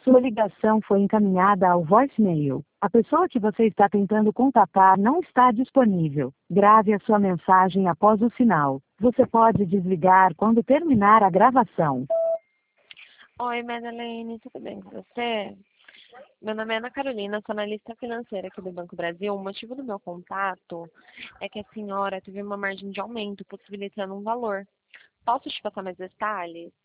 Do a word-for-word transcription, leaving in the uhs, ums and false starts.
Sua ligação foi encaminhada ao voicemail. A pessoa que você está tentando contatar não está disponível. Grave a sua mensagem após o sinal. Você pode desligar quando terminar a gravação. Oi, Madeleine, tudo bem com você? Meu nome é Ana Carolina, sou analista financeira aqui do Banco Brasil. O motivo do meu contato é que a senhora teve uma margem de aumento, possibilitando um valor. Posso te passar mais detalhes?